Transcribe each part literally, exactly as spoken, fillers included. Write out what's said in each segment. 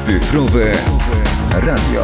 Cyfrowe Radio.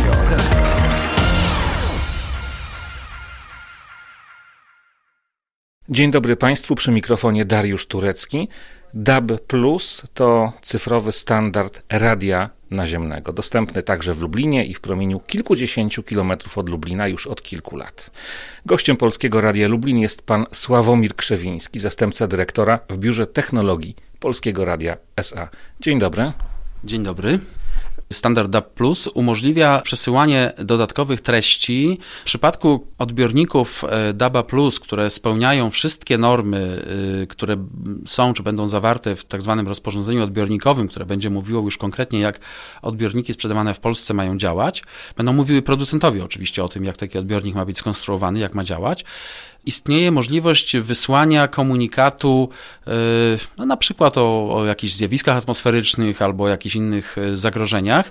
Dzień dobry Państwu, przy mikrofonie Dariusz Turecki. D A B plus to cyfrowy standard radia naziemnego, dostępny także w Lublinie i w promieniu kilkudziesięciu kilometrów od Lublina już od kilku lat. Gościem Polskiego Radia Lublin jest pan Sławomir Krzewiński, zastępca dyrektora w Biurze Technologii Polskiego Radia S A. Dzień dobry. Dzień dobry. Standard D A B plus umożliwia przesyłanie dodatkowych treści w przypadku odbiorników D A B plus, które spełniają wszystkie normy, które są czy będą zawarte w tak zwanym rozporządzeniu odbiornikowym, które będzie mówiło już konkretnie, jak odbiorniki sprzedawane w Polsce mają działać. Będą mówiły producentowi oczywiście o tym, jak taki odbiornik ma być skonstruowany, jak ma działać. Istnieje możliwość wysłania komunikatu no, na przykład o, o jakichś zjawiskach atmosferycznych albo o jakichś innych zagrożeniach.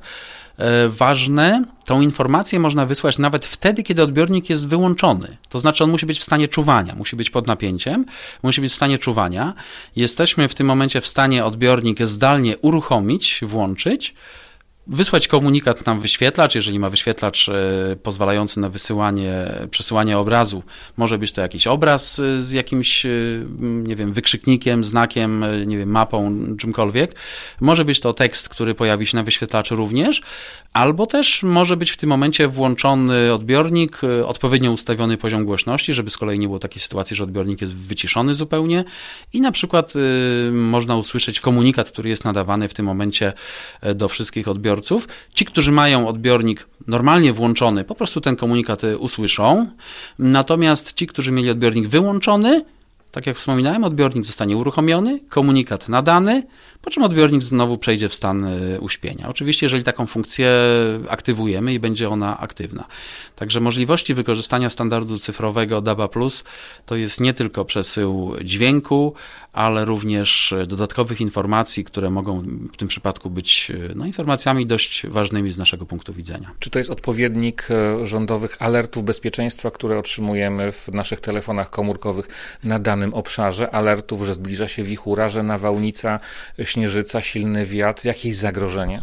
Ważne, tą informację można wysłać nawet wtedy, kiedy odbiornik jest wyłączony. To znaczy on musi być w stanie czuwania, musi być pod napięciem, musi być w stanie czuwania. Jesteśmy w tym momencie w stanie odbiornik zdalnie uruchomić, włączyć, wysłać komunikat na wyświetlacz, jeżeli ma wyświetlacz pozwalający na wysyłanie, przesyłanie obrazu. Może być to jakiś obraz z jakimś, nie wiem, wykrzyknikiem, znakiem, nie wiem, mapą, czymkolwiek. Może być to tekst, który pojawi się na wyświetlaczu również, albo też może być w tym momencie włączony odbiornik, odpowiednio ustawiony poziom głośności, żeby z kolei nie było takiej sytuacji, że odbiornik jest wyciszony zupełnie i na przykład y, można usłyszeć komunikat, który jest nadawany w tym momencie do wszystkich odbiorców. Ci, którzy mają odbiornik normalnie włączony, po prostu ten komunikat usłyszą, natomiast ci, którzy mieli odbiornik wyłączony, tak jak wspominałem, odbiornik zostanie uruchomiony, komunikat nadany, po czym odbiornik znowu przejdzie w stan uśpienia. Oczywiście, jeżeli taką funkcję aktywujemy i będzie ona aktywna. Także możliwości wykorzystania standardu cyfrowego D A B plus to jest nie tylko przesył dźwięku, ale również dodatkowych informacji, które mogą w tym przypadku być no, informacjami dość ważnymi z naszego punktu widzenia. Czy to jest odpowiednik rządowych alertów bezpieczeństwa, które otrzymujemy w naszych telefonach komórkowych na danym obszarze? Alertów, że zbliża się wichura, że nawałnica, śnieżyca, silny wiatr, jakieś zagrożenie?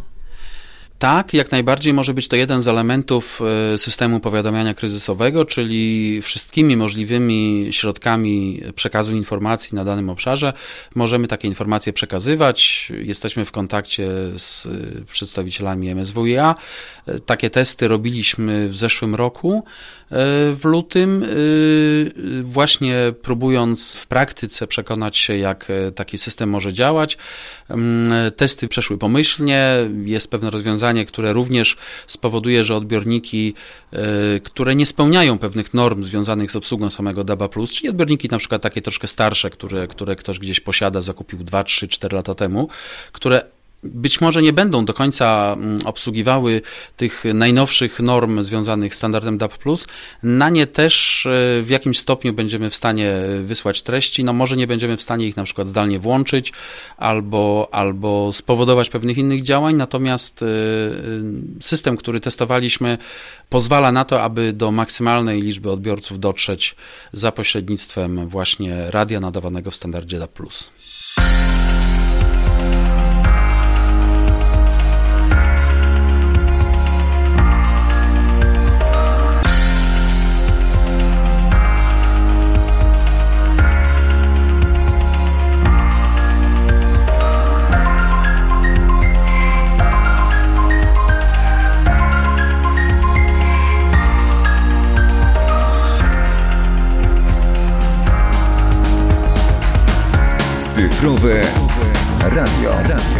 Tak, jak najbardziej może być to jeden z elementów systemu powiadamiania kryzysowego, czyli wszystkimi możliwymi środkami przekazu informacji na danym obszarze możemy takie informacje przekazywać. Jesteśmy w kontakcie z przedstawicielami M S W i A. Takie testy robiliśmy w zeszłym roku. W lutym, właśnie próbując w praktyce przekonać się, jak taki system może działać. Testy przeszły pomyślnie, jest pewne rozwiązanie, które również spowoduje, że odbiorniki, które nie spełniają pewnych norm związanych z obsługą samego D A B plus, czyli odbiorniki na przykład takie troszkę starsze, które, które ktoś gdzieś posiada, zakupił dwa, trzy, cztery lata temu, które być może nie będą do końca obsługiwały tych najnowszych norm związanych z standardem D A B plus. Na nie też w jakimś stopniu będziemy w stanie wysłać treści. No może nie będziemy w stanie ich na przykład zdalnie włączyć albo, albo spowodować pewnych innych działań, natomiast system, który testowaliśmy, pozwala na to, aby do maksymalnej liczby odbiorców dotrzeć za pośrednictwem właśnie radia nadawanego w standardzie D A B plus. Cyfrowe Radio.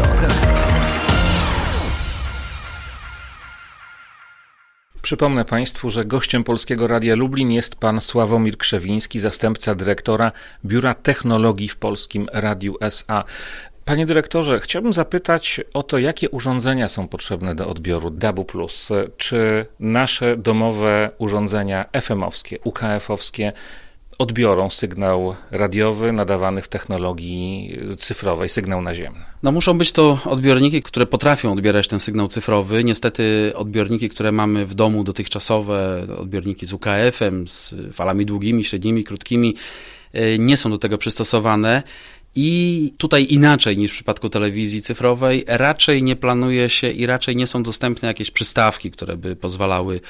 Przypomnę Państwu, że gościem Polskiego Radia Lublin jest pan Sławomir Krzewiński, zastępca dyrektora Biura Technologii w Polskim Radiu S A. Panie dyrektorze, chciałbym zapytać o to, jakie urządzenia są potrzebne do odbioru D A B plus. Czy nasze domowe urządzenia F M-owskie, U K F-owskie odbiorą sygnał radiowy nadawany w technologii cyfrowej, sygnał naziemny? No muszą być to odbiorniki, które potrafią odbierać ten sygnał cyfrowy. Niestety odbiorniki, które mamy w domu dotychczasowe, odbiorniki z U K F-em, z falami długimi, średnimi, krótkimi, nie są do tego przystosowane. I tutaj inaczej niż w przypadku telewizji cyfrowej, raczej nie planuje się i raczej nie są dostępne jakieś przystawki, które by pozwalały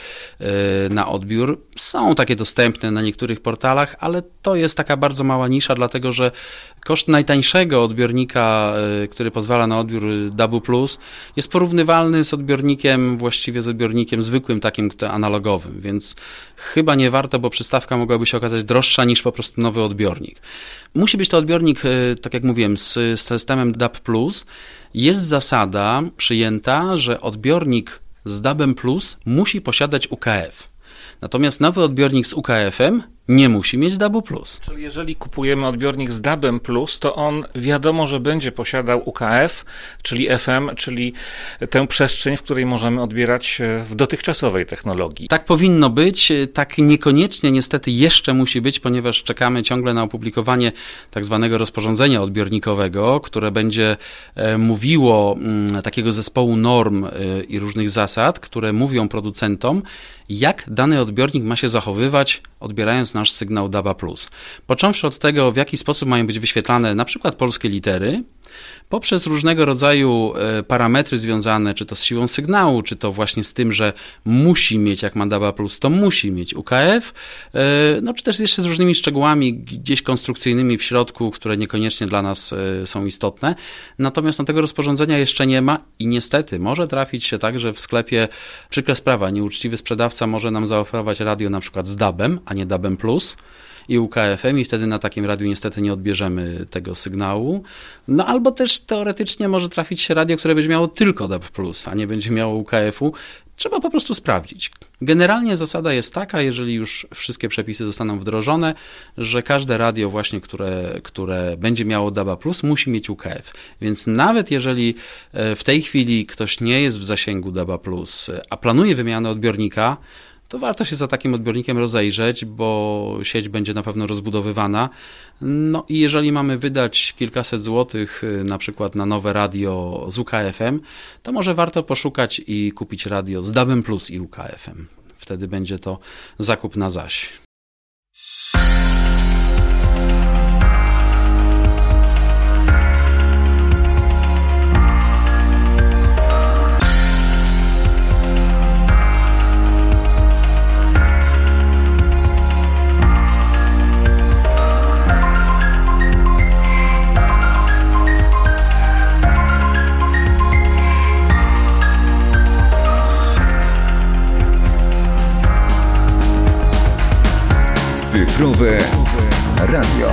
na odbiór. Są takie dostępne na niektórych portalach, ale to jest taka bardzo mała nisza, dlatego że koszt najtańszego odbiornika, który pozwala na odbiór D A B plus, jest porównywalny z odbiornikiem, właściwie z odbiornikiem zwykłym, takim analogowym, więc chyba nie warto, bo przystawka mogłaby się okazać droższa niż po prostu nowy odbiornik. Musi być to odbiornik, tak jak mówiłem, z, z systemem D A B plus. Jest zasada przyjęta, że odbiornik z D A B plus musi posiadać U K F. Natomiast nowy odbiornik z U K F-em nie musi mieć D A B plus. Czyli jeżeli kupujemy odbiornik z D A B plus, to on wiadomo, że będzie posiadał U K F, czyli F M, czyli tę przestrzeń, w której możemy odbierać w dotychczasowej technologii. Tak powinno być, tak niekoniecznie niestety jeszcze musi być, ponieważ czekamy ciągle na opublikowanie tak zwanego rozporządzenia odbiornikowego, które będzie mówiło takiego zespołu norm i różnych zasad, które mówią producentom, jak dany odbiornik ma się zachowywać, odbierając nasz sygnał D A B plus. Począwszy od tego, w jaki sposób mają być wyświetlane na przykład polskie litery, poprzez różnego rodzaju parametry związane czy to z siłą sygnału, czy to właśnie z tym, że musi mieć, jak ma D A B plus, to musi mieć U K F, no czy też jeszcze z różnymi szczegółami gdzieś konstrukcyjnymi w środku, które niekoniecznie dla nas są istotne. Natomiast no, tego rozporządzenia jeszcze nie ma i niestety może trafić się tak, że w sklepie, przykra sprawa, nieuczciwy sprzedawca może nam zaoferować radio na przykład z D A B-em, a nie D A B plus i U K F-em i wtedy na takim radiu niestety nie odbierzemy tego sygnału. No albo też teoretycznie może trafić się radio, które będzie miało tylko D A B plus, a nie będzie miało U K F-u. Trzeba po prostu sprawdzić. Generalnie zasada jest taka, jeżeli już wszystkie przepisy zostaną wdrożone, że każde radio właśnie, które, które będzie miało D A B plus, musi mieć U K F. Więc nawet jeżeli w tej chwili ktoś nie jest w zasięgu D A B plus, a planuje wymianę odbiornika, to warto się za takim odbiornikiem rozejrzeć, bo sieć będzie na pewno rozbudowywana. No i jeżeli mamy wydać kilkaset złotych na przykład na nowe radio z U K F-em, to może warto poszukać i kupić radio z D A B plus i U K F-em. Wtedy będzie to zakup na zaś. Cyfrowe radio.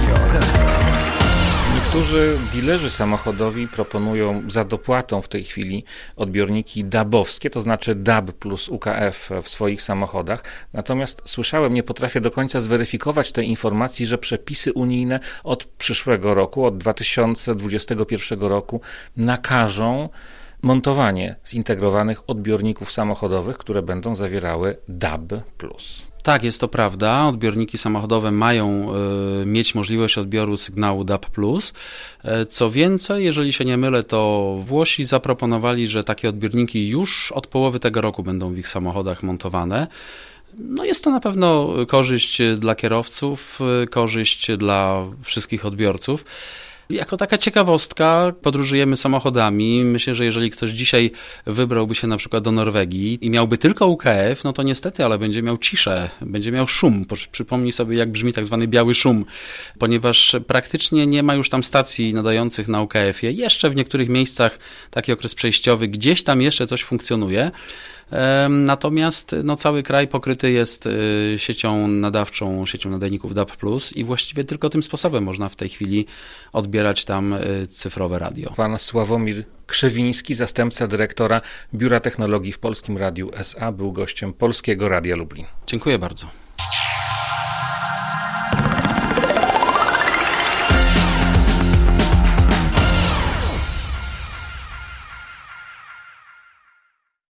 Niektórzy dilerzy samochodowi proponują za dopłatą w tej chwili odbiorniki D A B-owskie, to znaczy D A B plus U K F w swoich samochodach. Natomiast słyszałem, nie potrafię do końca zweryfikować tej informacji, że przepisy unijne od przyszłego roku, od dwa tysiące dwudziestego pierwszego roku nakażą montowanie zintegrowanych odbiorników samochodowych, które będą zawierały D A B plus. Tak, jest to prawda. Odbiorniki samochodowe mają y, mieć możliwość odbioru sygnału D A B plus. Co więcej, jeżeli się nie mylę, to Włosi zaproponowali, że takie odbiorniki już od połowy tego roku będą w ich samochodach montowane. No jest to na pewno korzyść dla kierowców, korzyść dla wszystkich odbiorców. Jako taka ciekawostka podróżujemy samochodami. Myślę, że jeżeli ktoś dzisiaj wybrałby się na przykład do Norwegii i miałby tylko U K F, no to niestety, ale będzie miał ciszę, będzie miał szum. Przypomnij sobie, jak brzmi tak zwany biały szum, ponieważ praktycznie nie ma już tam stacji nadających na U K F-ie. Jeszcze w niektórych miejscach taki okres przejściowy, gdzieś tam jeszcze coś funkcjonuje. Natomiast no, cały kraj pokryty jest siecią nadawczą, siecią nadajników D A B plus i właściwie tylko tym sposobem można w tej chwili odbierać tam cyfrowe radio. Pan Sławomir Krzewiński, zastępca dyrektora Biura Technologii w Polskim Radiu S A, był gościem Polskiego Radia Lublin. Dziękuję bardzo.